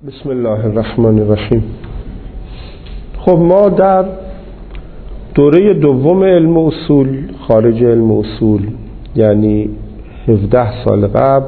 بسم الله الرحمن الرحیم. خب ما در دوره دوم علم اصول خارج علم اصول، یعنی 17 سال قبل،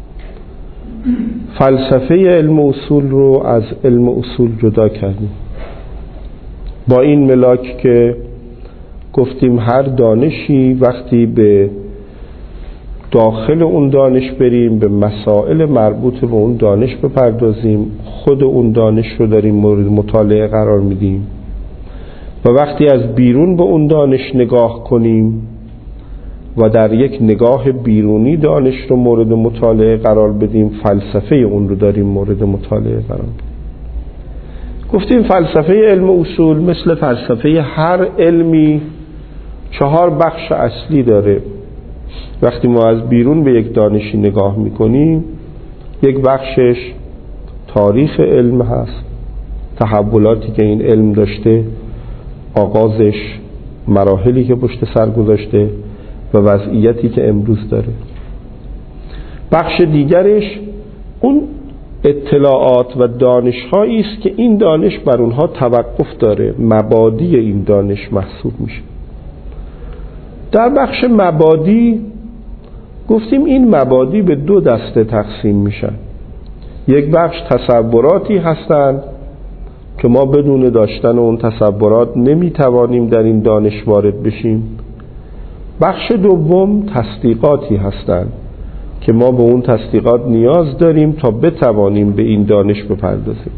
فلسفه علم اصول رو از علم اصول جدا کردیم، با این ملاک که گفتیم هر دانشی وقتی به داخل اون دانش بریم، به مسائل مربوط به اون دانش بپردازیم، خود اون دانش رو داریم مورد مطالعه قرار میدیم، و وقتی از بیرون به اون دانش نگاه کنیم و در یک نگاه بیرونی دانش رو مورد مطالعه قرار بدیم، فلسفه اون رو داریم مورد مطالعه قرار بدیم. گفتیم فلسفه علم اصول مثل فلسفه هر علمی 4 بخش اصلی داره. وقتی ما از بیرون به یک دانشی نگاه میکنیم، یک بخشش تاریخ علم هست، تحولاتی که این علم داشته، آغازش، مراحلی که پشت سر گذاشته و وضعیتی که امروز داره. بخش دیگرش اون اطلاعات و دانش‌هایی است که این دانش بر اونها توقف داره، مبادی این دانش محسوب میشه. در بخش مبادی گفتیم این مبادی به 2 دسته تقسیم میشن. یک بخش تصوراتی هستند که ما بدون داشتن اون تصورات نمیتوانیم در این دانش وارد بشیم. بخش دوم تصدیقاتی هستند که ما به اون تصدیقات نیاز داریم تا بتوانیم به این دانش بپردازیم.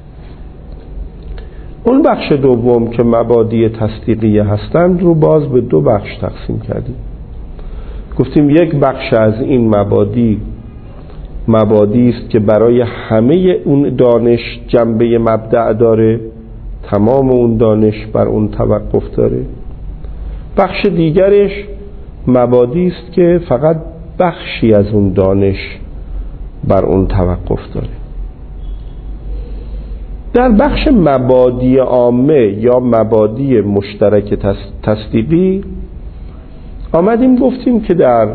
اون بخش دوم که مبادی تصدیقیه هستند رو باز به 2 بخش تقسیم کردیم. گفتیم یک بخش از این مبادی است که برای همه اون دانش جنبه مبدأ داره، تمام اون دانش بر اون توقف داره. بخش دیگرش مبادی است که فقط بخشی از اون دانش بر اون توقف داره. در بخش مبادی عامه یا مبادی مشترک تصدیقی آمدیم گفتیم که در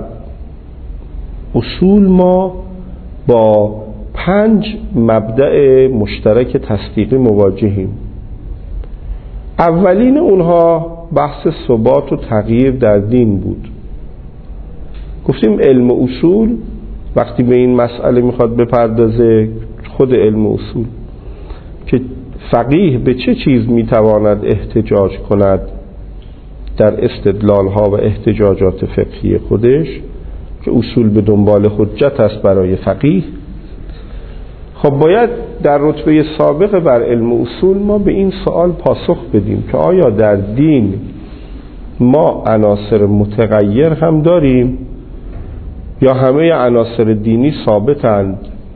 اصول ما با 5 مبدأ مشترک تصدیقی مواجهیم. اولین اونها بحث ثبات و تغییر در دین بود. گفتیم علم اصول وقتی به این مسئله میخواد بپردازه، خود علم اصول که فقیه به چه چیز میتواند احتجاج کند در استدلالها و احتجاجات فقهی خودش، که اصول به دنبال حجت است برای فقیه. خب باید در رتبه سابق بر علم اصول ما به این سوال پاسخ بدیم که آیا در دین ما عناصر متغیر هم داریم یا همه عناصر دینی ثابتند،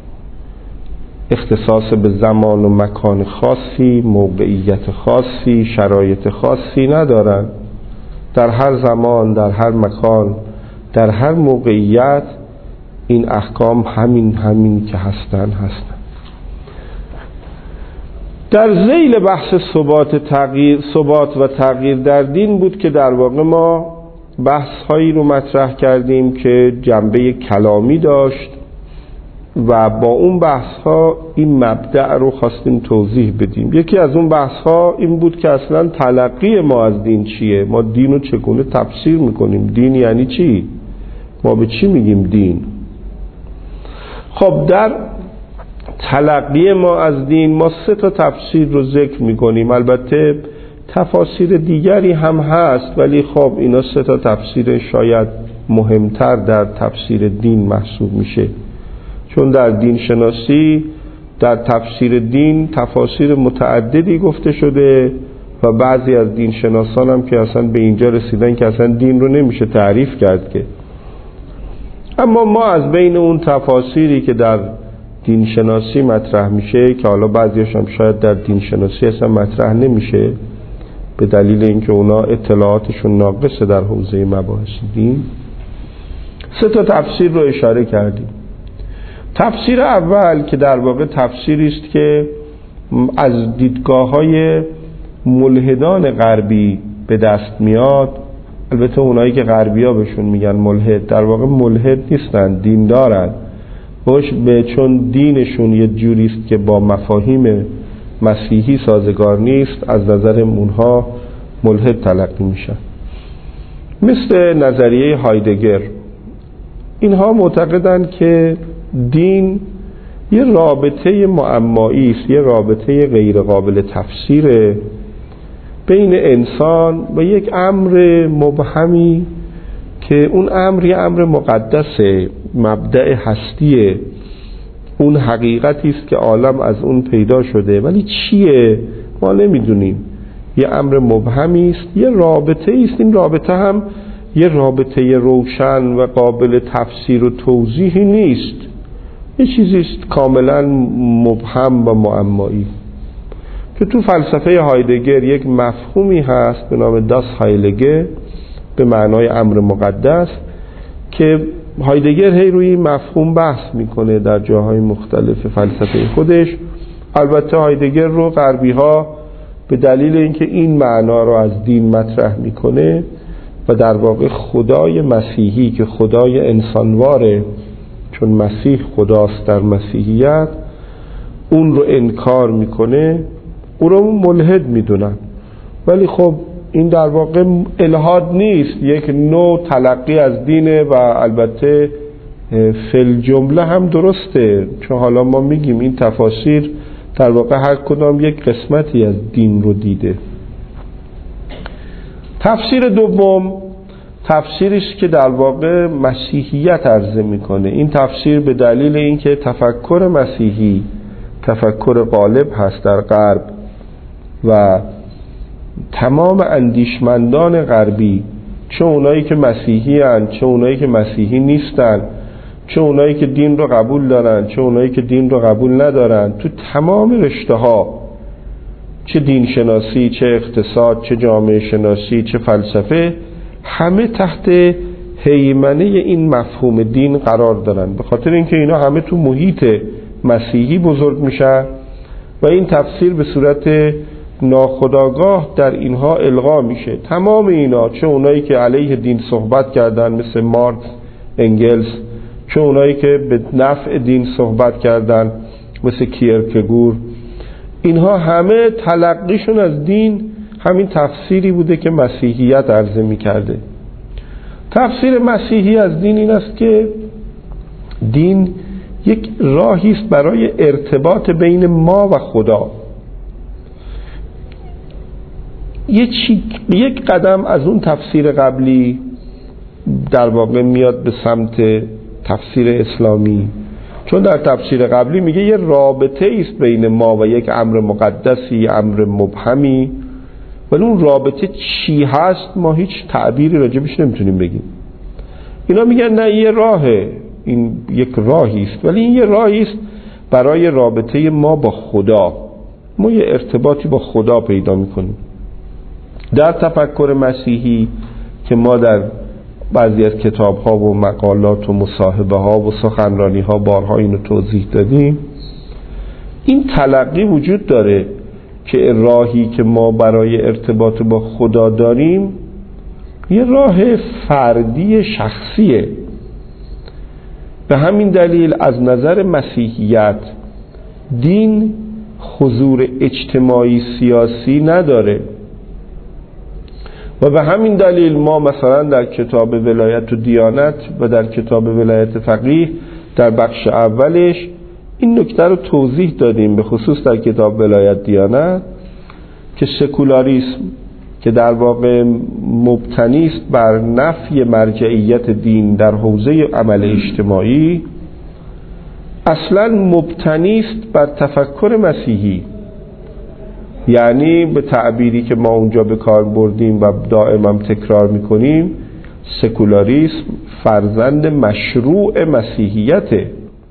اختصاص به زمان و مکان خاصی، موقعیت خاصی، شرایط خاصی ندارند. در هر زمان، در هر مکان، در هر موقعیت این احکام همین که هستند. در ذیل بحث ثبات و تغییر در دین بود که در واقع ما بحث هایی رو مطرح کردیم که جنبه کلامی داشت و با اون بحث ها این مبدأ رو خواستیم توضیح بدیم. یکی از اون بحث ها این بود که اصلا تلقی ما از دین چیه، ما دین رو چگونه تفسیر میکنیم، دین یعنی چی، ما به چی میگیم دین. خب در تلقی ما از دین ما 3 تفسیر رو ذکر میکنیم. البته تفاسیر دیگری هم هست، ولی خب اینا 3 تفسیر شاید مهمتر در تفسیر دین محسوب میشه، چون در دین شناسی در تفسیر دین تفاسیر متعددی گفته شده و بعضی از دین شناسان هم که اصلا به اینجا رسیدن که اصلا دین رو نمیشه تعریف کرد که. اما ما از بین اون تفاسیری که در دین شناسی مطرح میشه، که حالا بعضیش هم شاید در دین شناسی اصلا مطرح نمیشه به دلیل اینکه اونا اطلاعاتشون ناقصه در حوزه مباحث دین، 3 تفسیر رو اشاره کردیم. تفسیر اول که در واقع تفسیری است که از دیدگاه‌های ملحدان غربی به دست میاد. البته اونایی که غربی‌ها بهشون میگن ملحد، در واقع ملحد نیستن، دیندارن، چون دینشون یه جوریست که با مفاهیم مسیحی سازگار نیست، از نظر اونها ملحد تلقی میشن. مثل نظریه هایدگر، اینها معتقدند که دین یه رابطه معمایی است، یه رابطه غیر قابل تفسیره بین انسان و یک امر مبهمی که اون امر یه امر مقدسه، مبدأ هستیه، اون حقیقتی است که عالم از اون پیدا شده، ولی چیه ما نمیدونیم، یه امر مبهمی است، یه رابطه است. این رابطه هم یه رابطه روشن و قابل تفسیر و توضیحی نیست، یه چیزی است کاملا مبهم و معمایی که تو فلسفه هایدگر یک مفهومی هست به نام داس هایلگه به معنای امر مقدس که هایدگر هی روی مفهوم بحث میکنه در جاهای مختلف فلسفه خودش. البته هایدگر رو غربی ها به دلیل اینکه این معنا رو از دین مطرح میکنه و در واقع خدای مسیحی که خدای انسانواره، چون مسیح خداست در مسیحیت، اون رو انکار میکنه، اون رو ملحد میدونن. ولی خب این در واقع الحاد نیست، یک نوع تلقی از دینه و البته فل جمله هم درسته، چون حالا ما میگیم این تفاسیر در واقع هر کدام یک قسمتی از دین رو دیده. تفسیر دوم تفسیریش که در واقع مسیحیت عرضه میکنه. این تفسیر به دلیل اینکه تفکر مسیحی تفکر غالب هست در غرب و تمام اندیشمندان غربی، چه اونایی که مسیحی هن، چه اونایی که مسیحی نیستن، چه اونایی که دین رو قبول دارن، چه اونایی که دین رو قبول ندارن، تو تمام رشته ها، چه دین شناسی، چه اقتصاد، چه جامعه شناسی، چه فلسفه، همه تحت هیمنه این مفهوم دین قرار دارن، به خاطر اینکه اینا همه تو محیط مسیحی بزرگ میشن و این تفسیر به صورت ناخودآگاه در اینها القا میشه. تمام اینا، چه اونایی که علیه دین صحبت کردن مثل مارکس، انگلس، چه اونایی که به نفع دین صحبت کردن مثل کیرکگور، اینها همه تلقیشون از دین همین تفسیری بوده که مسیحیت عرضه میکرده. تفسیر مسیحی از دین این است که دین یک راهی است برای ارتباط بین ما و خدا. یک قدم از اون تفسیر قبلی در واقع میاد به سمت تفسیر اسلامی، چون در تفسیر قبلی میگه یه رابطه است بین ما و یک امر مقدسی، امر مبهمی، ولی اون رابطه چی هست ما هیچ تعبیری راجبش نمیتونیم بگیم. اینا میگن نه، یه راهه، این یک راهی است، ولی این یه راهی است برای رابطه ما با خدا، ما یه ارتباطی با خدا پیدا میکنیم. در تفکر مسیحی که ما در بعضی از کتاب‌ها و مقالات و مصاحبه‌ها و سخنرانی‌ها بارها اینو توضیح دادیم، این تلقی وجود داره که راهی که ما برای ارتباط با خدا داریم یه راه فردی شخصیه. به همین دلیل از نظر مسیحیت دین حضور اجتماعی سیاسی نداره و به همین دلیل ما مثلا در کتاب ولایت و دیانت و در کتاب ولایت فقیه در بخش اولش این نکته رو توضیح دادیم، به خصوص در کتاب ولایت دیانت، که سکولاریسم که در واقع مبتنی است بر نفی مرجعیت دین در حوزه عمل اجتماعی، اصلا مبتنی است بر تفکر مسیحی. یعنی به تعبیری که ما اونجا به کار بردیم و دائما تکرار میکنیم، سکولاریسم فرزند مشروع مسیحیته.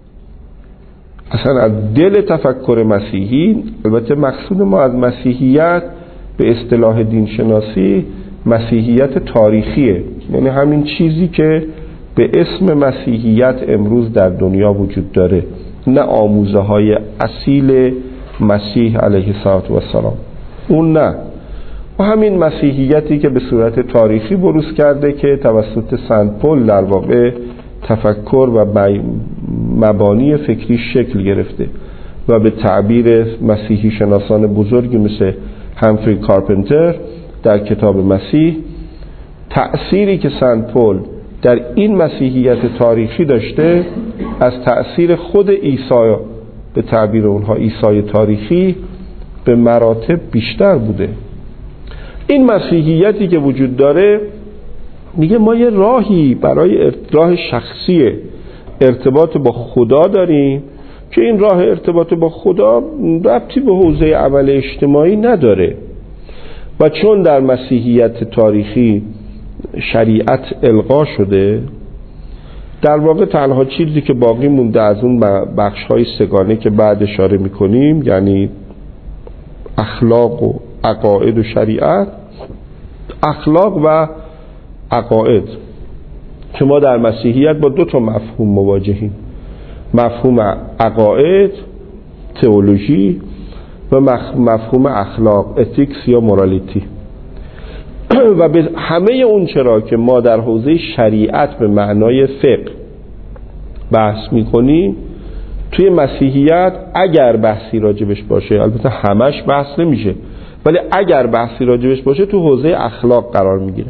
اصلا از دل تفکر مسیحی، البته مقصود ما از مسیحیت به اصطلاح دین شناسی مسیحیت تاریخیه، یعنی همین چیزی که به اسم مسیحیت امروز در دنیا وجود داره، نه آموزه های اصیل مسیح علیه السلام، اون نه، و همین مسیحیتی که به صورت تاریخی بروز کرده که توسط سنت پل در واقع تفکر و مبانی فکری شکل گرفته و به تعبیر مسیحی شناسان بزرگی مثل همفری کارپنتر در کتاب مسیح، تأثیری که سنت پول در این مسیحیت تاریخی داشته از تأثیر خود عیسی، به تعبیر اونها عیسی تاریخی، به مراتب بیشتر بوده. این مسیحیتی که وجود داره میگه ما یه راهی برای راه شخصی ارتباط با خدا داریم که این راه ارتباط با خدا ربطی به حوزه عمل اجتماعی نداره و چون در مسیحیت تاریخی شریعت الغا شده، در واقع تنها چیزی که باقی مونده از اون بخش‌های سگانه که بعد اشاره می‌کنیم، یعنی اخلاق و عقاید و شریعت، اخلاق و عقاید، که ما در مسیحیت با دو تا مفهوم مواجهیم: مفهوم عقاید، تئولوژی، و مفهوم اخلاق، اتیکس یا مورالیتی. و به همه اون چرا که ما در حوزه شریعت به معنای فقه بحث میکنیم، توی مسیحیت اگر بحثی راجبش باشه، البته همش بحث نمیشه، ولی اگر بحثی راجبش باشه تو حوزه اخلاق قرار میگیره.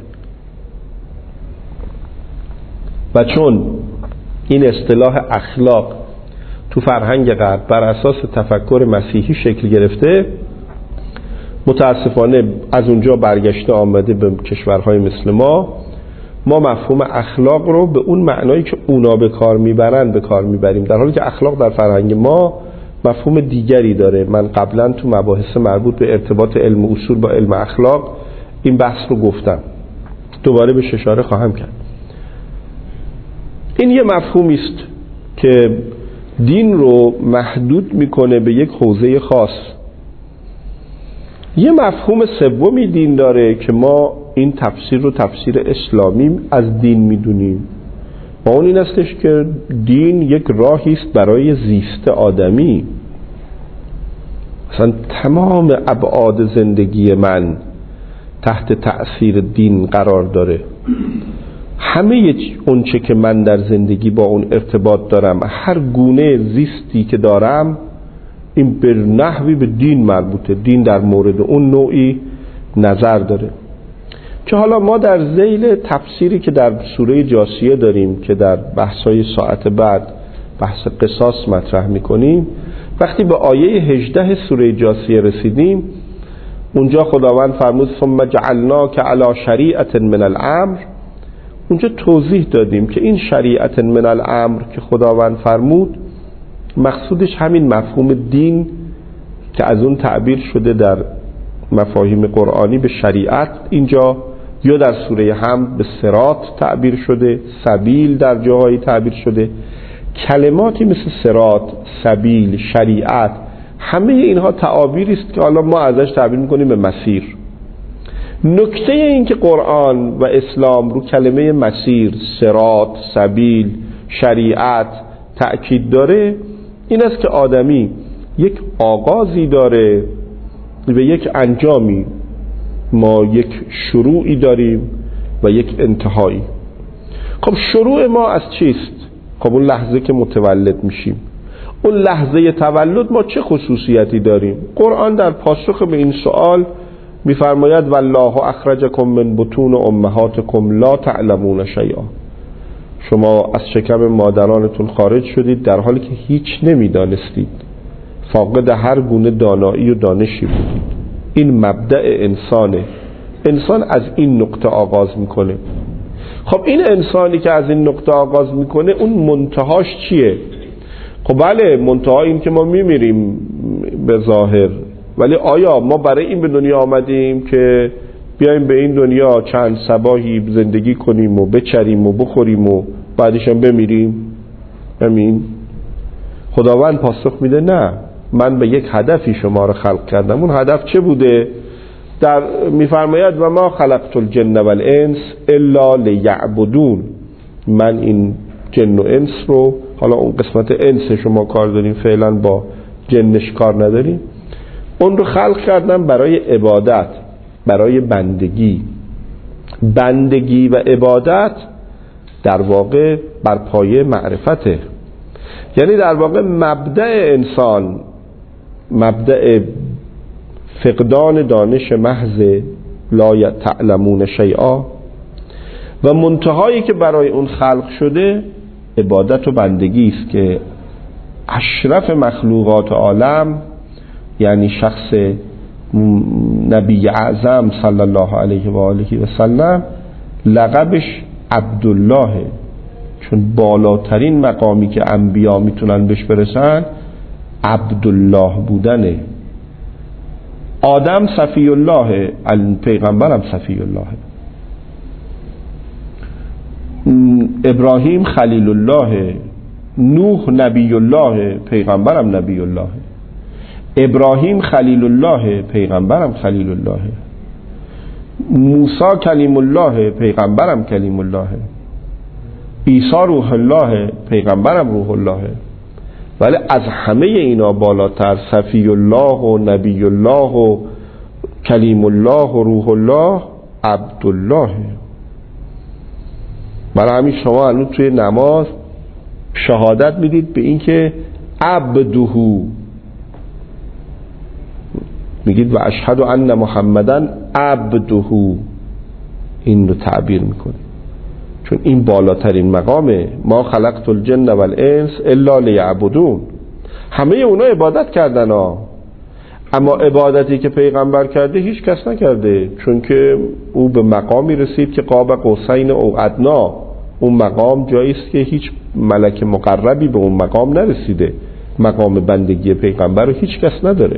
و چون این اصطلاح اخلاق تو فرهنگ غرب بر اساس تفکر مسیحی شکل گرفته، متاسفانه از اونجا برگشته آمده به کشورهای مثل ما مفهوم اخلاق رو به اون معنایی که اونا به کار میبرن به کار میبریم، در حالی که اخلاق در فرهنگ ما مفهوم دیگری داره. من قبلا تو مباحث مربوط به ارتباط علم اصول با علم اخلاق این بحث رو گفتم، دوباره بهش اشاره خواهم کرد. این یه مفهومی است که دین رو محدود میکنه به یک حوزه خاص. یه مفهوم سومی دین داره که ما این تفسیر رو تفسیر اسلامی از دین میدونیم، و اون این استش که دین یک راهی است برای زیست آدمی. مثلا تمام ابعاد زندگی من تحت تأثیر دین قرار داره. همه اون چه که من در زندگی با اون ارتباط دارم، هر گونه زیستی که دارم، این به نحوی به دین مربوطه. دین در مورد اون نوعی نظر داره که حالا ما در ذیل تفسیری که در سوره جاثیه داریم که در بحث‌های ساعت بعد بحث قصاص مطرح می‌کنیم، وقتی به آیه 18 سوره جاثیه رسیدیم، اونجا خداوند فرمود ثم جعلناک علی شریعة من الامر. اونجا توضیح دادیم که این شریعة من الامر که خداوند فرمود مقصودش همین مفهوم دین که از اون تعبیر شده در مفاهیم قرآنی به شریعت، اینجا یا در سوره حمد به صراط تعبیر شده، سبیل در جاهایی تعبیر شده. کلماتی مثل صراط، سبیل، شریعت، همه اینها تعابیری است که حالا ما ازش تعبیر میکنیم به مسیر. نکته این که قرآن و اسلام رو کلمه مسیر، صراط، سبیل، شریعت تأکید داره این است که آدمی یک آغازی داره و یک انجامی. ما یک شروعی داریم و یک انتهایی. خب شروع ما از چیست؟ خب اون لحظه که متولد میشیم. اون لحظه تولد ما چه خصوصیتی داریم؟ قرآن در پاسخ به این سوال میفرماید والله اخرجکم من بطون امهاتکم لا تعلمون شیئا. شما از شکم مادرانتون خارج شدید در حالی که هیچ نمیدانستید، فاقد هر گونه دانایی و دانشی بودید. این مبدأ انسانه. انسان از این نقطه آغاز میکنه. خب این انسانی که از این نقطه آغاز میکنه اون منتهاش چیه؟ خب بله، منتها این که ما میمیریم به ظاهر، ولی آیا ما برای این به دنیا آمدیم که بیایم به این دنیا چند صباحی زندگی کنیم و بچریم و بخوریم و بعدش هم بمیریم؟ امین. خداوند پاسخ میده نه، من به یک هدفی شما رو خلق کردم. اون هدف چه بوده؟ در میفرماید و ما خلقت الجن والانس الا لیعبدون. من این جن و انس رو، حالا اون قسمت انس شما کار داریم، فعلا با جنش کار نداریم، اون رو خلق کردم برای عبادت، برای بندگی. بندگی و عبادت در واقع بر پایه معرفته. یعنی در واقع مبدأ انسان، مبدأ فقدان دانش محض لا تعلمون شیئا و منتهایی که برای اون خلق شده عبادت و بندگی است که اشرف مخلوقات عالم یعنی شخص نبی اعظم صلی الله علیه و آله و سلم لقبش عبدالله، چون بالاترین مقامی که انبیا میتونن بهش برسن عبدالله بودنه. آدم صفی الله، پیغمبرم صفی الله، ابراهیم خلیل الله، نوح نبی الله، پیغمبرم نبی الله، ابراهیم خلیل الله، پیغمبرم خلیل الله، موسی کلیم الله، پیغمبرم کلیم الله، عیسی روح الله، پیغمبرم روح الله. ولی از همه اینا بالاتر صفی الله و نبی الله و کلیم الله و روح الله عبدالله. برای همین شما الان توی نماز شهادت میدید به این که عبدهو، میگید و اشهد ان محمدن عبدهو، این رو تعبیر میکنید چون این بالاترین مقامه. ما خلقت الجن والانس الا لیعبدون. همه اونا عبادت کردن اما عبادتی که پیغمبر کرده هیچ کس نکرده، چون که او به مقامی رسید که قاب قوسین او ادنا. اون مقام جایی است که هیچ ملک مقربی به اون مقام نرسیده. مقام بندگی پیغمبر رو هیچ کس نداره.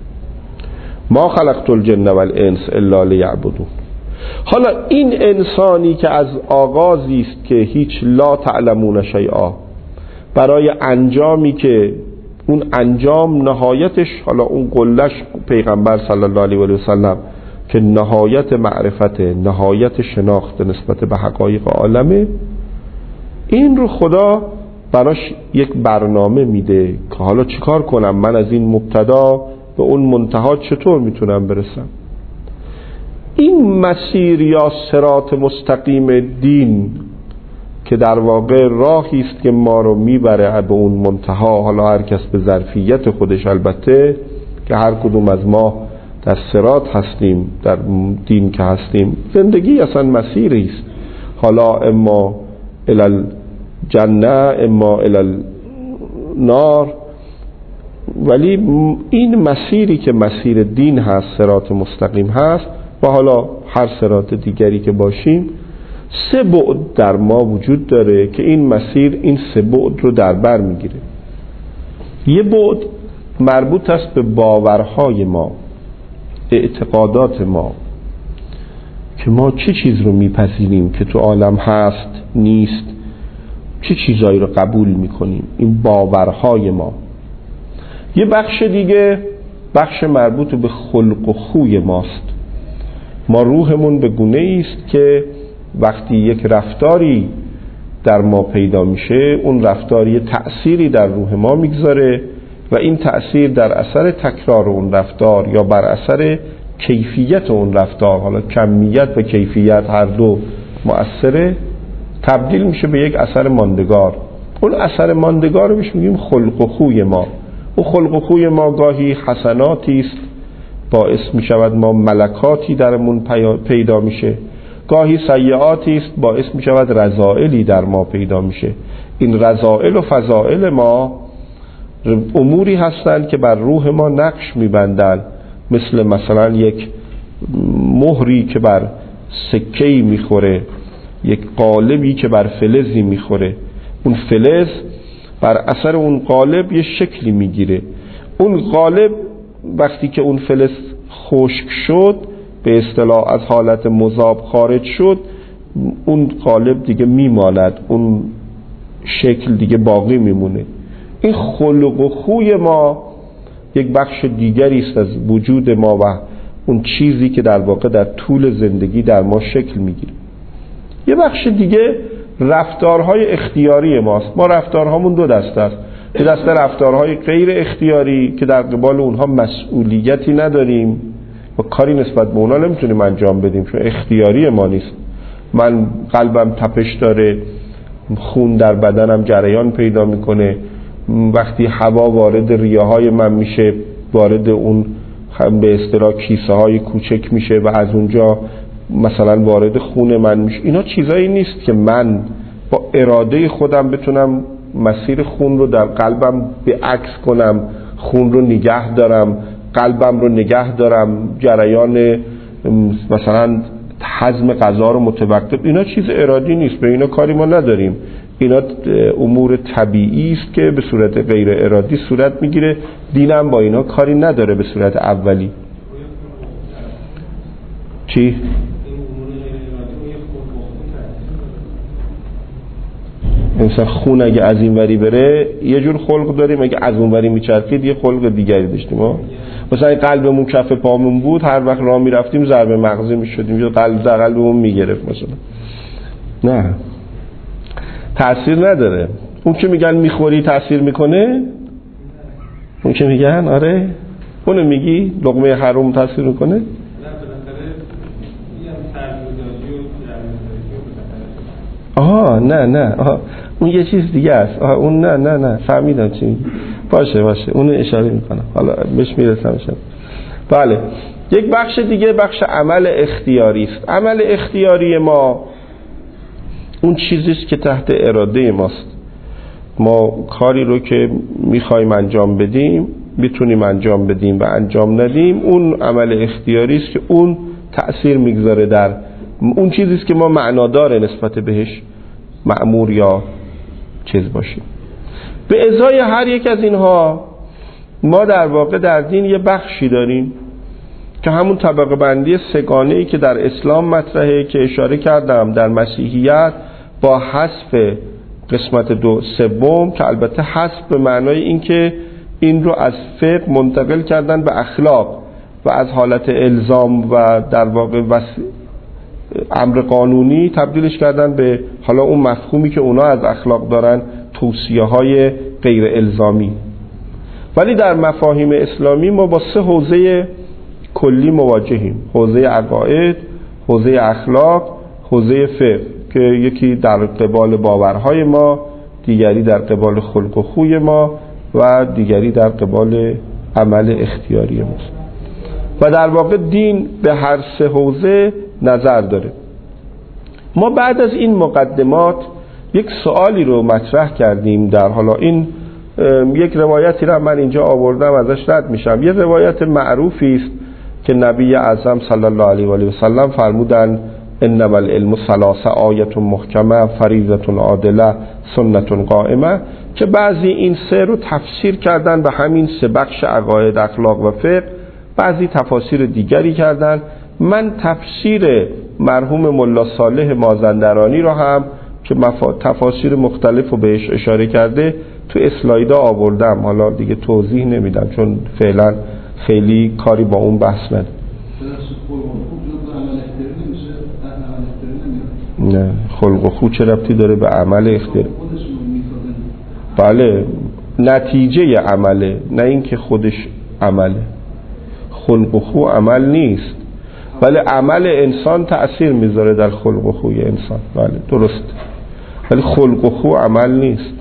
ما خلقت الجن والانس الا لیعبدون. حالا این انسانی که از آغازی است که هیچ لا تعلمون شیئا، برای انجامی که اون انجام نهایتش، حالا اون قلش پیغمبر صلی الله علیه و سلم که نهایت معرفت، نهایت شناخت نسبت به حقایق عالمه، این رو خدا براش یک برنامه میده که حالا چیکار کنم، من از این مبتدا به اون منتها چطور میتونم برسم. این مسیر یا صراط مستقیم دین که در واقع راهی است که ما رو میبره به اون منتها، حالا هر کس به ظرفیت خودش، البته که هر کدوم از ما در صراط هستیم، در دین که هستیم، زندگی اصلا مسیری است، حالا اما الی الجنه اما الی النار. ولی این مسیری که مسیر دین هست، صراط مستقیم هست، و حالا هر صراط دیگری که باشیم، سه بعد در ما وجود داره که این مسیر این سه بعد رو در بر میگیره. یه بعد مربوط است به باورهای ما، اعتقادات ما، که ما چه چیز رو میپذیریم که تو عالم هست نیست، چه چیزایی رو قبول میکنیم، این باورهای ما. یه بخش دیگه بخش مربوط به خلق و خوی ماست. ما روحمون به گونه است که وقتی یک رفتاری در ما پیدا میشه، اون رفتار یه تأثیری در روح ما میگذاره و این تأثیر در اثر تکرار اون رفتار یا بر اثر کیفیت اون رفتار، حالا کمیت و کیفیت هر دو مؤثره، تبدیل میشه به یک اثر ماندگار. اون اثر ماندگار رو بهش میگیم خلق و خوی ما. اون خلق و خوی ما گاهی حسناتی است، باعث میشود ما ملکاتی درمون پیدا میشه، گاهی سیئاتی است، باعث میشود رذائلی در ما پیدا میشه. این رذائل و فضائل ما اموری هستند که بر روح ما نقش میبندن، مثلا یک مهری که بر سکه‌ای میخوره، یک قالبی که بر فلزی میخوره، اون فلز بر اثر اون قالب یه شکلی میگیره. اون قالب وقتی که اون فلز خشک شد، به اصطلاح از حالت مذاب خارج شد، اون قالب دیگه میماند، اون شکل دیگه باقی میمونه. این خلق و خوی ما یک بخش دیگری است از وجود ما و اون چیزی که در واقع در طول زندگی در ما شکل میگیره. یه بخش دیگه رفتارهای اختیاری ماست. ما رفتارهامون دو دسته است. یه دسته رفتارهای غیر اختیاری که در قبال اونها مسئولیتی نداریم و کاری نسبت به اونها نمیتونیم انجام بدیم چون اختیاری ما نیست. من قلبم تپش داره، خون در بدنم جریان پیدا میکنه، وقتی هوا وارد ریه‌های من میشه، وارد اون به اصطلاح کیسه های کوچک میشه و از اونجا مثلا وارد خون من میشه. اینا چیزایی نیست که من با اراده خودم بتونم مسیر خون رو در قلبم به عکس کنم، خون رو نگه دارم، قلبم رو نگه دارم، جریان مثلا هضم غذا رو متوقف. اینا چیز ارادی نیست، به اینا کاری ما نداریم. اینا امور طبیعی است که به صورت غیر ارادی صورت میگیره. دینم با اینا کاری نداره به صورت اولی. چی؟ مثلا خون اگه از این وری بره یه جور خلق داریم، اگه از اون وری میچرخید یه خلق دیگری داشتیم. مثلا این قلبمون کف پامون بود، هر وقت راه میرفتیم ضربه مغزی میشدیم یا قلبمون میگرفت مثلا. نه، تأثیر نداره. اون که میگن میخوری تأثیر میکنه، اون که میگن آره اونو میگی لقمه حرام تأثیر میکنه. نه اون یه چیز دیگه است. اون نه فهمیدم چی میگی. باشه اونو اشاره میکنم، حالا بهش میرسم. بله، یک بخش دیگه بخش عمل اختیاری است. عمل اختیاری ما اون چیزیست که تحت اراده ماست. ما کاری رو که میخوایم انجام بدیم، میتونیم انجام بدیم و انجام ندیم. اون عمل اختیاری است که اون تأثیر میگذاره در اون چیزیست که ما معنادار نسبت بهش مأمور یا چیز باشیم. به ازای هر یک از اینها ما در واقع در دین یه بخشی داریم که همون طبقه بندی سگانه‌ای که در اسلام مطرحه که اشاره کردم، در مسیحیت با حذف قسمت 2/3 که البته حذف به معنای این که این رو از فقه منتقل کردن به اخلاق و از حالت الزام و در واقع امر قانونی تبدیلش کردن به حالا اون مفهومی که اونا از اخلاق دارن، توصیه‌های غیر الزامی. ولی در مفاهیم اسلامی ما با 3 حوزه کلی مواجهیم: حوزه عقاید، حوزه اخلاق، حوزه فقه، که یکی در قبال باورهای ما، دیگری در قبال خلق و خوی ما و دیگری در قبال عمل اختیاری ما. و در واقع دین به هر 3 حوزه نظر داره. ما بعد از این مقدمات یک سوالی رو مطرح کردیم. در حالا این یک روایتی رو من اینجا آوردم، ازش رد میشم. یه روایت معروفی است که نبی اعظم صلی الله علیه و آله و سلم فرمودن انما العلم 3 آیه محکمه فریضه عادله سنت قائمه، که بعضی این 3 رو تفسیر کردن به همین 3 بخش عقاید، اخلاق و فقه. بعضی تفاسیر دیگری کردن. من تفسیر مرحوم ملا صالح مازندرانی رو هم که تفاسیر مختلف رو بهش اشاره کرده تو اسلایدا آوردم. حالا دیگه توضیح نمیدم چون فعلا خیلی کاری با اون بحث ندارم. نه، خلق و خو چه ربطی داره به عمل اختیاری؟ بله، نتیجه عمله، نه اینکه خودش عمله. خلق و خو عمل نیست، ولی عمل انسان تأثیر میذاره در خلق و خوی انسان. بله درست، ولی خلق و خو عمل نیست.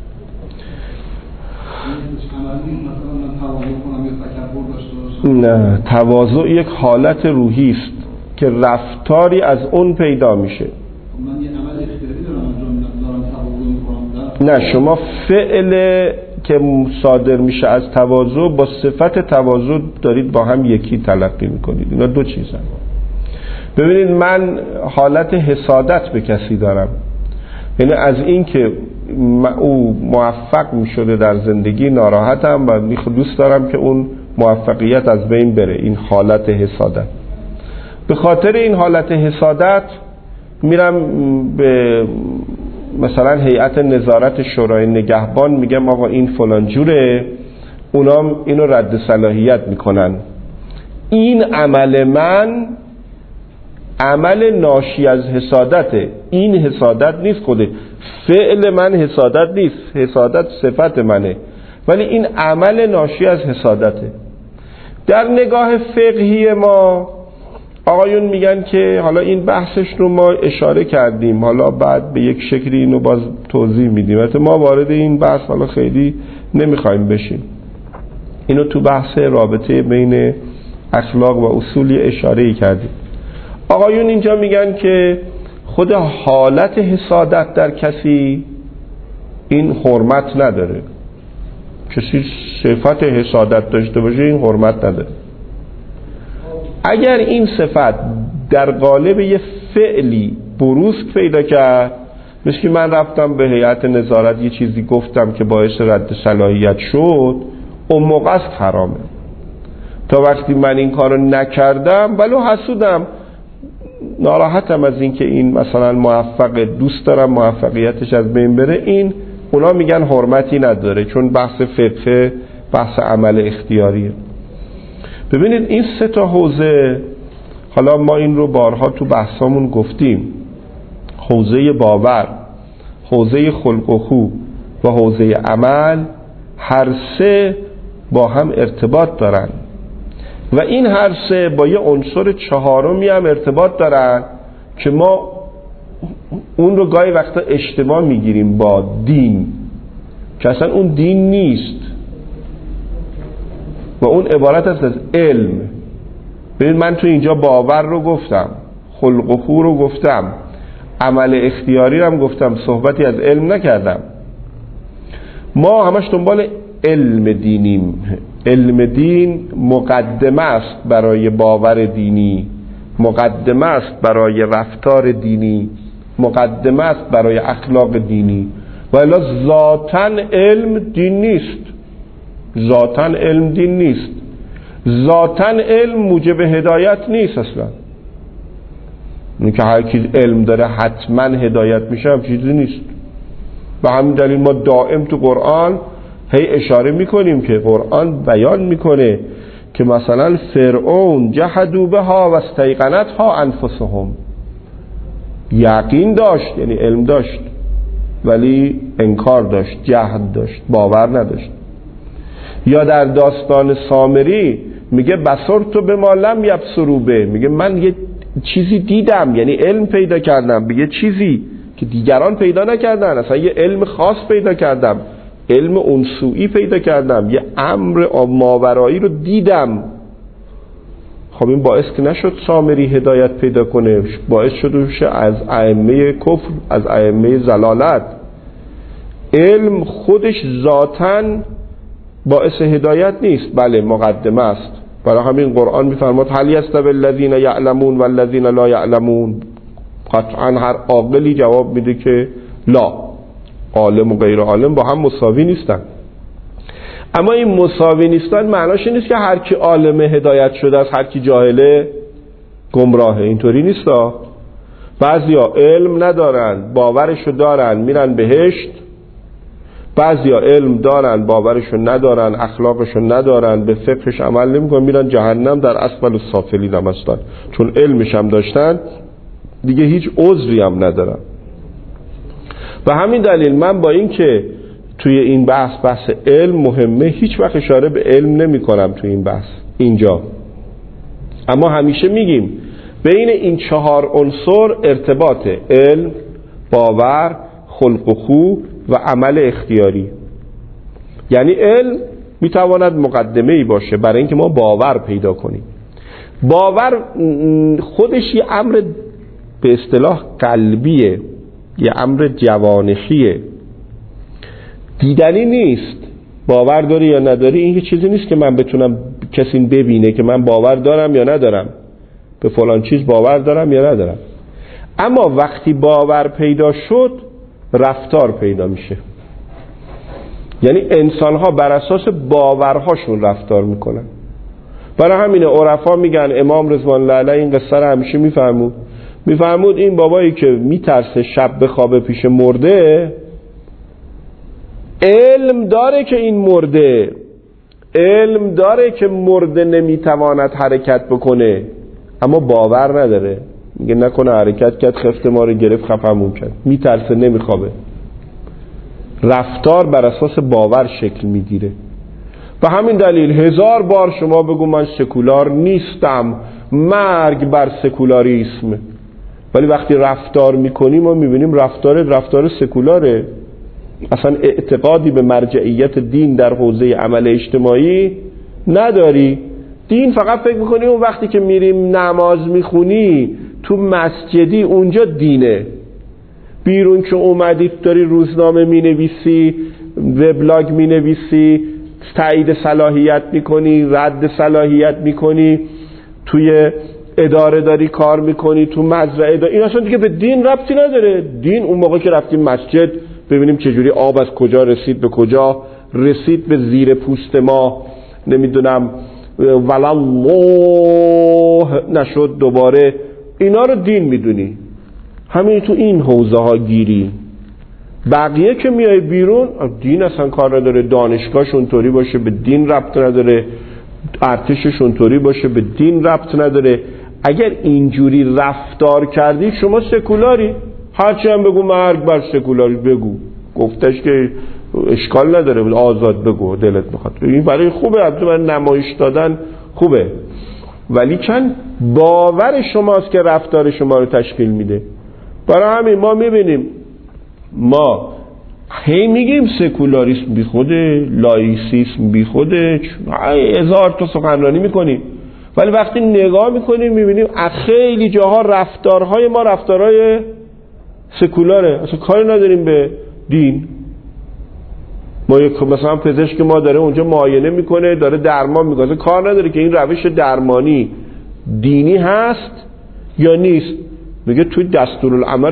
نه، تواضع یک حالت روحی است که رفتاری از اون پیدا میشه. من یه عمل اختیاری دارم انجام میدم، تواضع میکنم. نه، شما فعل که صادر میشه از تواضع با صفت تواضع دارید با هم یکی تلقی میکنید. اینا 2 چیزن. ببینید، من حالت حسادت به کسی دارم، یعنی از این که او موفق میشده در زندگی ناراحتم و دوست دارم که اون موفقیت از بین بره. این حالت حسادت. به خاطر این حالت حسادت میرم به مثلا هیئت نظارت شورای نگهبان میگم آقا این فلان جوره، اونا اینو رد صلاحیت میکنن. این عمل من عمل ناشی از حسادته. این حسادت نیست، خوده فعل من حسادت نیست، حسادت صفت منه، ولی این عمل ناشی از حسادته. در نگاه فقهی ما آقایون میگن که حالا این بحثش رو ما اشاره کردیم، حالا بعد به یک شکلی اینو باز توضیح میدیم. البته ما وارد این بحث حالا خیلی نمیخوایم بشیم، اینو تو بحث رابطه بین اخلاق و اصولی اشاره‌ای کردیم. آقایون اینجا میگن که خود حالت حسادت در کسی این حرمت نداره. کسی صفت حسادت داشته باشه این حرمت نداره. اگر این صفت در قالب یه فعلی بروز پیدا کرد، مثل که من رفتم به هیئت نظارت یه چیزی گفتم که باعث رد صلاحیت شد، اون موقع است حرامه. تا وقتی من این کارو نکردم ولو حسودم، ناراحتم از این که این مثلا موفق، دوست دارم موفقیتش از بین بره، این اونا میگن حرمتی نداره، چون بحث فقه بحث عمل اختیاریه. ببینید این سه تا حوزه، حالا ما این رو بارها تو بحثامون گفتیم، حوزه باور، حوزه خلق و خو و حوزه عمل، هر سه با هم ارتباط دارن و این هر سه با یه عنصر چهارمی هم ارتباط دارن که ما اون رو گاهی وقتا اشتباه میگیریم با دین، که اصلا اون دین نیست و اون عبارت است از علم. ببین من تو اینجا باور رو گفتم، خلق و خو رو گفتم، عمل اختیاری رو هم گفتم، صحبتی از علم نکردم. ما همش دنبال علم دینیم. علم دین مقدمه است برای باور دینی، مقدمه است برای رفتار دینی، مقدمه است برای اخلاق دینی. و الا ذاتاً علم دین نیست، ذاتاً علم دین نیست، ذاتاً علم موجب هدایت نیست اصلا. این که هر کی علم داره حتما هدایت میشه هم چیزی نیست. به همین دلیل ما دائم تو قرآن هی اشاره میکنیم که قرآن بیان میکنه که مثلا فرعون جحدوا بها و استیقنتها انفسهم، یقین داشت یعنی علم داشت ولی انکار داشت، جحد داشت، باور نداشت. یا در داستان سامری میگه بصرت بما لم یبصروا به، میگه من یه چیزی دیدم، یعنی علم پیدا کردم به یه چیزی که دیگران پیدا نکردن، اصلا یه علم خاص پیدا کردم، علم انسوئی پیدا کردم، یه امر ماورایی رو دیدم. خب این باعث که نشد سامری هدایت پیدا کنه، باعث شد از ائمه کفر، از ائمه ضلالت. علم خودش ذاتاً باعث هدایت نیست، بله مقدمه است. برای همین قرآن میفرماد هل یستوی الذین یعلمون والذین لا یعلمون. قطعا هر عاقلی جواب میده که لا، عالم و غیر عالم با هم مساوی نیستن. اما این مساوی نیستن معناش این نیست که هر کی عالم هدایت شده است، هر کی جاهله گمراهه. اینطوری نیستا. بعضیا علم ندارن، باورشو دارن میرن بهشت، بعضیا علم دارن باورشو ندارن، اخلاقشو ندارن، به فقهش عمل نمیکنن، میرن جهنم در اسفل السافلین هم هستن. چون علمش هم داشتن دیگه هیچ عذری هم ندارن. و همین دلیل من با این که توی این بحث علم مهمه، هیچ وقت اشاره به علم نمی کنم توی این بحث اینجا. اما همیشه میگیم بین این چهار عنصر ارتباط علم، باور، خلق و خو و عمل اختیاری. یعنی علم میتواند مقدمه ای باشه برای اینکه ما باور پیدا کنیم. باور خودش یه امر به اصطلاح قلبیه، یه امر جوانشیه، دیدنی نیست. باور داری یا نداری این چیزی نیست که من بتونم کسی ببینه که من باور دارم یا ندارم، به فلان چیز باور دارم یا ندارم. اما وقتی باور پیدا شد رفتار پیدا میشه. یعنی انسان‌ها بر اساس باورهاشون رفتار میکنن. برای همین عرفا میگن، امام رضوان الله علیه این قصه رو همیشه میفرمود این بابایی که میترسه شب بخوابه پیش مرده، علم داره که این مرده، علم داره که مرده نمیتواند حرکت بکنه، اما باور نداره. میگه نکنه حرکت کرد خفت ما رو گرفت خفمون کرد، میترسه نمیخوابه. رفتار بر اساس باور شکل میگیره. و همین دلیل 1000 بار شما بگو من سکولار نیستم، مرگ بر سکولاریسم. ولی وقتی رفتار میکنیم ما میبینیم رفتار سکولاره، اصلا اعتقادی به مرجعیت دین در حوزه عمل اجتماعی نداری. دین فقط فکر میکنی اون وقتی که میریم نماز میخونی تو مسجدی اونجا دینه، بیرون که اومدی داری روزنامه مینویسی، وبلاگ مینویسی، تایید صلاحیت میکنی، رد صلاحیت میکنی، توی اداره داری کار میکنی، تو مزرعه داری، این اصلا دیگه به دین ربطی نداره. دین اون موقع که رفتیم مسجد ببینیم چجوری آب از کجا رسید به کجا رسید، به زیر پوست ما نمیدونم والله نشد دوباره، اینا رو دین میدونی. همین تو این حوزه ها گیری. بقیه که میای بیرون دین اصلا کار نداره، دانشگاهشون طوری باشه به دین ربط نداره، ارتششون طوری باشه به دین ربط نداره. اگر اینجوری رفتار کردی شما سکولاری، هرچی هم بگو مرگ بر سکولاری بگو، گفتش که اشکال نداره، آزاد بگو دلت میخواد. این برای خوبه، البته من نمایش دادن خوبه، ولی چند باور شماست که رفتار شما رو تشکیل میده. برای همین ما میبینیم، ما هی میگیم سکولاریسم بی خوده، لایسیسم بی خوده، هزار تا سخنرانی میکنیم، ولی وقتی نگاه میکنیم میبینیم خیلی جاها رفتارهای ما رفتارهای سکولاره، اصلا کاری نداریم به دین. ما مثلا پزشک ما داره اونجا معاینه میکنه، داره درمان میکنه، کار نداره که این روش درمانی دینی هست یا نیست. میگه توی دستورالعمل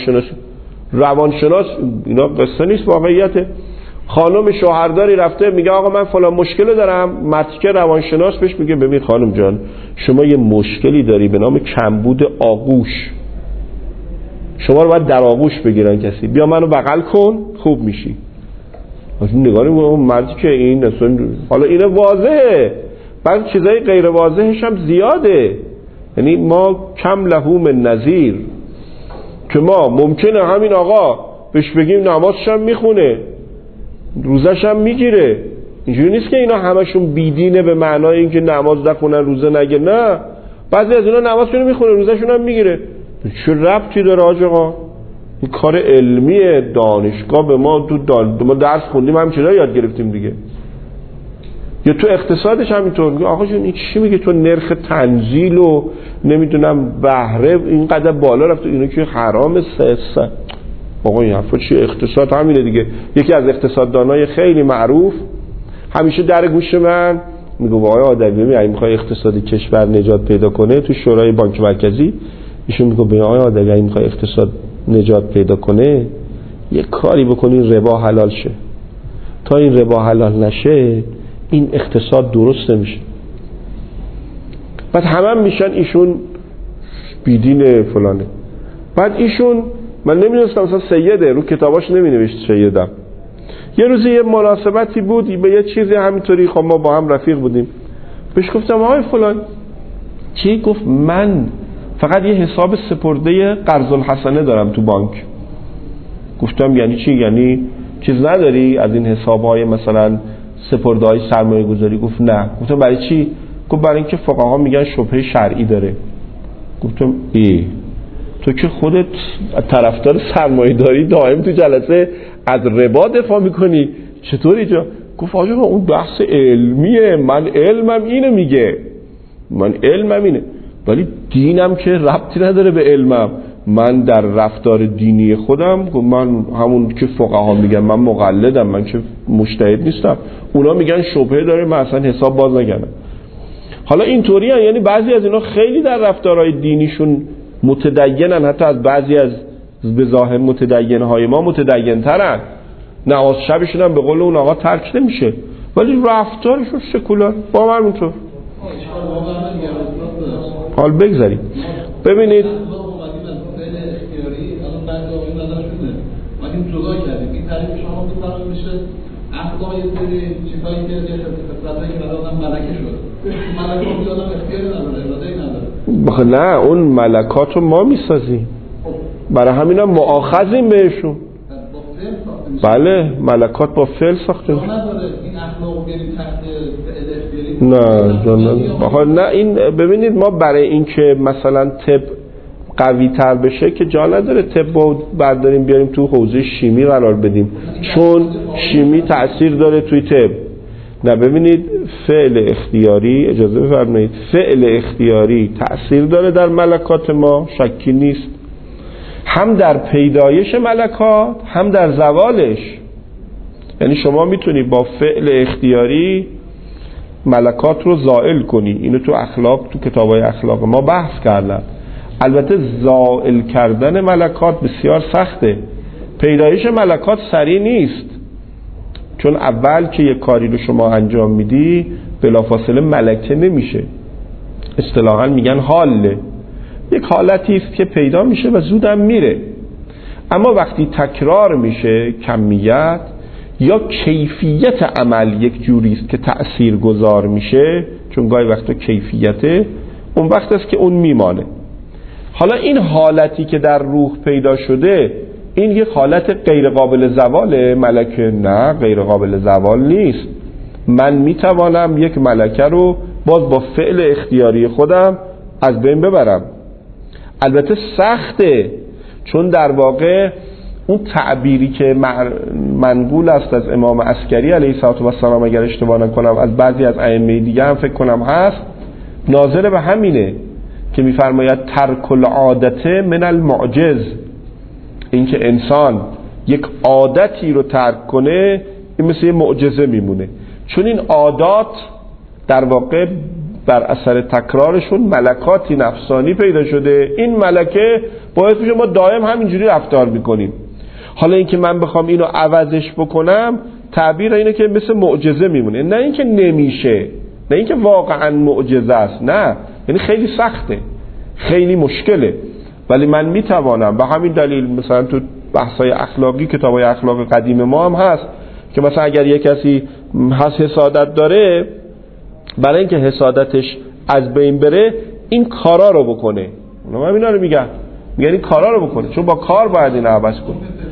روانشناس اینا قصه نیست، واقعیته. خانم شوهرداری رفته میگه آقا من فلان مشکل دارم، متکه روانشناس بهش میگه ببین خانم جان شما یه مشکلی داری به نام کمبود آغوش، شما رو باید در آغوش بگیرن کسی، بیا منو بغل کن خوب میشی. مثلا نگاه اون مردی که این اصلا حالا اینه واضحه، بعد چیزای غیر واضحش هم زیاده. یعنی ما کم لحوم نظیر که ما ممکنه همین آقا بهش بگیم نمازش هم میخونه، روزش هم میگیره، اینجوری نیست که اینا همشون بیدینه به معنای اینکه نماز نخونن روزه نگه، نه، بعضی از اینا نمازشون میخونه روزشون هم میگیره. چه ربطی داره آقا؟ این کار علمیه، دانشگاه به ما ما درس خوندیم هم چیزا یاد گرفتیم دیگه. یا تو اقتصادش همینطور میگه آقا جون این چی میگه تو نرخ تنزیل و نمیدونم بهره اینقدر بالا رفته، اینو که حرام سه. آقا این حرفا چیه؟ اقتصاد همینه دیگه. یکی از اقتصاددانای خیلی معروف همیشه در گوش من میگه آقای عادلی اگه میخوای اقتصاد کشور نجات پیدا کنه تو شورای بانک مرکزی، ایشون میگه به آقای عادلی اگه میخوای اقتصاد نجات پیدا کنه یه کاری بکنین ربا حلال شه، تا این ربا حلال نشه این اقتصاد درست نمیشه. بعد همه میشن ایشون بیدین فلانه. بعد ایشون من نمیدونستم مثلا سیده، رو کتاباش نمینوشت سیدم. یه روزی یه مناسبتی بود به یه چیزی همینطوری، خب ما با هم رفیق بودیم، بهش گفتم آقای فلان چی؟ گفت من فقط یه حساب سپرده قرض الحسنه دارم تو بانک. گفتم یعنی چی؟ یعنی چیز نداری از این حسابهای مثلا سپرده های سرمایه گذاری؟ گفت نه. گفتم برای چی؟ گفت برای اینکه فقها میگن شبهه شرعی داره. گفتم تو که خودت طرفدار سرمایه داری دائم تو جلسه از ربا دفاع میکنی، چطوری جا؟ گفت آجا اون بحث علمیه، من علمم اینه میگه، من علمم اینه، ولی دینم که ربطی نداره به علمم. من در رفتار دینی خودم من همون که فقها میگن، من مقلدم، من که مجتهد نیستم، اونا میگن شبهه داره، من اصلا حساب باز نگردم. حالا اینطوری هن، یعنی بعضی از اینا خیلی در رفتارهای دینیشون متدینن، حتی از بعضی از بظاهر متدینهای ما متدین‌ترن، نماز شبشون هم به قول اون آقا ترک نمیشه، ولی رفتارشون سکولار. با من اونطور حال بگذاریم. ببینید جدا کردیم این تعریف شما تو فرض میشه اخلاق یه سری چیزایی که یه خصلتایی که برای آدم ملکه شده، ملکات آدم اختیاری نداره، اراده‌ای نداره. نه اون ملکات رو ما میسازیم، برای همین هم مؤاخذیم بهشون. میشه. بله ملکات با فعل ساخته میشه. نداره این اخلاق بیاریم تحت فعل اختیاری. نه این ببینید ما برای اینکه مثلا طب قوی تر بشه که جا نداره طب رو برداریم بیاریم تو حوزه شیمی قرار بدیم چون شیمی تأثیر داره توی طب. نه ببینید فعل اختیاری، اجازه بفرمایید، فعل اختیاری تأثیر داره در ملکات ما، شکی نیست، هم در پیدایش ملکات هم در زوالش. یعنی شما میتونی با فعل اختیاری ملکات رو زائل کنی. اینو تو اخلاق، تو کتابای اخلاق ما بحث کردن. البته زائل کردن ملکات بسیار سخته، پیدایش ملکات سریع نیست، چون اول که یک کاری رو شما انجام میدی بلافاصله ملکه نمیشه، اصطلاحاً میگن حاله، یک حالتی است که پیدا میشه و زودم میره. اما وقتی تکرار میشه کمیت یا کیفیت عمل یک جوری است که تأثیر گذار میشه، چون گاهی وقتا کیفیته، اون وقت است که اون میمانه. حالا این حالتی که در روح پیدا شده این یک حالت غیر قابل زواله ملکه؟ نه غیر قابل زوال نیست. من میتوانم یک ملکه رو باز با فعل اختیاری خودم از بین ببرم. البته سخته، چون در واقع اون تعبیری که منقول است از امام عسکری علیه السلام اگر اشتباه نکنم، از بعضی از ائمه دیگه هم فکر کنم هست، ناظر به همینه که میفرماید ترک العادت من المعجز، اینکه انسان یک عادتی رو ترک کنه این مثل یه معجزه میمونه، چون این عادات در واقع بر اثر تکرارشون ملکاتی نفسانی پیدا شده. این ملکه باعث میشه ما دائم همینجوری رفتار میکنیم. حالا اینکه من بخوام اینو عوضش بکنم، تعبیر اینه که مثل معجزه میمونه، نه اینکه نمیشه، نه اینکه واقعا معجزه است، نه، یعنی خیلی سخته، خیلی مشکله، ولی من میتوانم. به همین دلیل مثلا تو بحث‌های اخلاقی، کتاب‌های اخلاق قدیم ما هم هست که مثلا اگر یک کسی حسادت داره، برای اینکه حسادتش از بین بره این کارا رو بکنه. من اینا رو میگن این کارا رو بکنه، چون با کار باید این عوض کنه.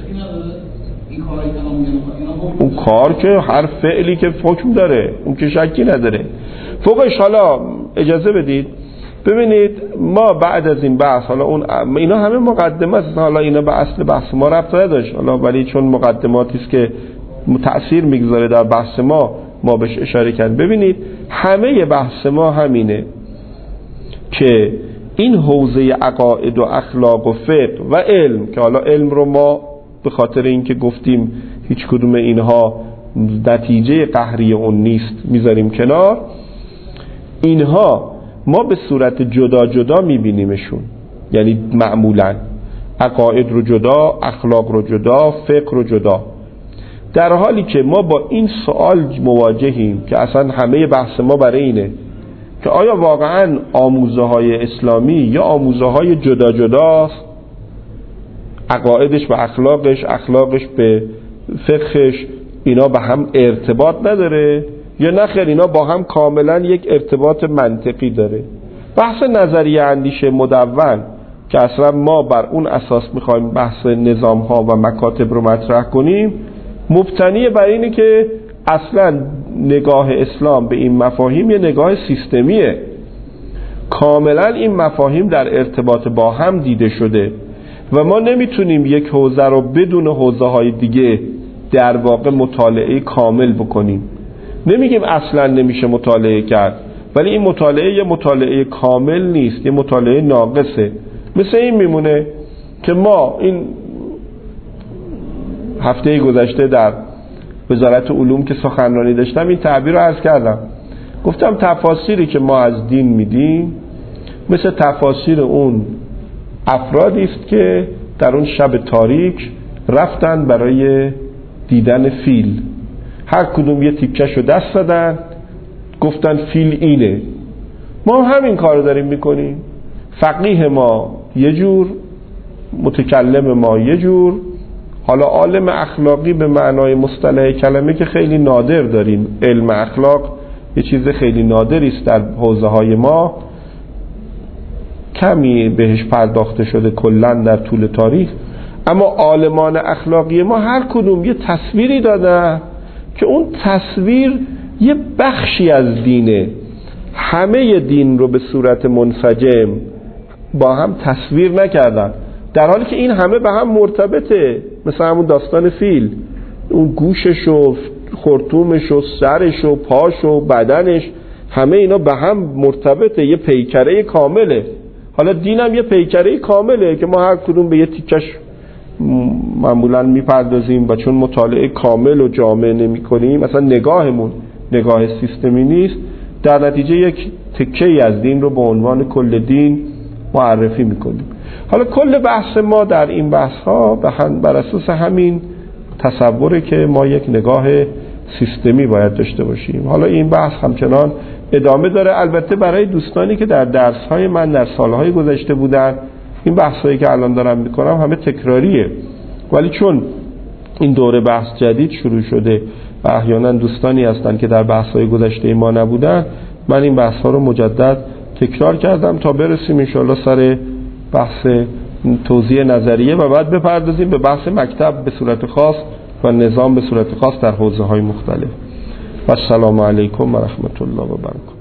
اون کار که هر فعلی که حکم داره اون که شکی نداره. فوقش حالا اجازه بدید ببینید ما بعد از این بحث، حالا اون اینا همه مقدمه است، حالا اینا به اصل بحث ما ربط نداشت، حالا ولی چون مقدماتی است که تأثیر میگذاره در بحث ما بهش اشاره کردیم. ببینید همه بحث ما همینه که این حوزه عقاید و اخلاق و فقه و علم، که حالا علم رو ما به خاطر اینکه گفتیم هیچ کدوم اینها نتیجه قهری اون نیست میذاریم کنار، اینها ما به صورت جدا جدا میبینیمشون، یعنی معمولا عقاید رو جدا، اخلاق رو جدا، فقه رو جدا، در حالی که ما با این سوال مواجهیم که اصلا همه بحث ما برای اینه که آیا واقعا آموزه های اسلامی یا آموزه های جدا جداست، عقایدش به اخلاقش، اخلاقش به فقهش، اینا به هم ارتباط نداره یا نه خیر اینا با هم کاملا یک ارتباط منطقی داره. بحث نظریه اندیشه مدون که اصلا ما بر اون اساس میخوایم بحث نظام ها و مکاتب رو مطرح کنیم، مبتنی بر اینه که اصلا نگاه اسلام به این مفاهیم یه نگاه سیستمیه، کاملا این مفاهیم در ارتباط با هم دیده شده و ما نمیتونیم یک حوزه رو بدون حوزه های دیگه در واقع مطالعه کامل بکنیم. نمیگیم اصلا نمیشه مطالعه کرد، ولی این مطالعه یه مطالعه کامل نیست، یه مطالعه ناقصه. مثل این میمونه که ما این هفته گذشته در وزارت علوم که سخنرانی داشتم این تعبیر رو عرض کردم، گفتم تفاسیری که ما از دین میدیم مثل تفاسیر اون افرادی است که در اون شب تاریک رفتن برای دیدن فیل، هر کدوم یه تیکش رو دست دادن گفتن فیل اینه. ما همین کار رو داریم میکنیم، فقیه ما یه جور، متکلم ما یه جور، حالا عالم اخلاقی به معنای مصطلح کلمه که خیلی نادر داریم، علم اخلاق یه چیز خیلی نادری است در حوزه های ما، کمی بهش پرداخته شده کلن در طول تاریخ، اما عالمان اخلاقی ما هر کدوم یه تصویری دادن که اون تصویر یه بخشی از دینه. همه دین رو به صورت منسجم با هم تصویر نکردن، در حالی که این همه به هم مرتبطه. مثلا همون داستان فیل، اون گوشش و خرطومش و سرش و پاش و بدنش، همه اینا به هم مرتبطه، یه پیکره کامله. حالا دینم یه پیکره کامله که ما هر کدوم به یه تیکش معمولا میپردازیم و چون مطالعه کامل و جامع نمی کنیم، مثلا نگاهمون نگاه سیستمی نیست، در نتیجه یک تکه‌ای از دین رو به عنوان کل دین معرفی میکنیم. حالا کل بحث ما در این بحث ها بر اساس همین تصوره که ما یک نگاه سیستمی باید داشته باشیم. حالا این بحث همچنان ادامه داره. البته برای دوستانی که در درس های من در سالهای گذشته بودن، این بحث هایی که الان دارم میکنم همه تکراریه، ولی چون این دوره بحث جدید شروع شده و احیانا دوستانی هستن که در بحث های گذشته ما نبودن، من این بحث ها رو مجدد تکرار کردم تا برسیم انشاءالله سر بحث توضیح نظریه و بعد بپردازیم به بحث مکتب به صورت خاص و نظام به صورت خاص در حوزه های مختلف. و السلام علیکم و رحمت الله و برکاته.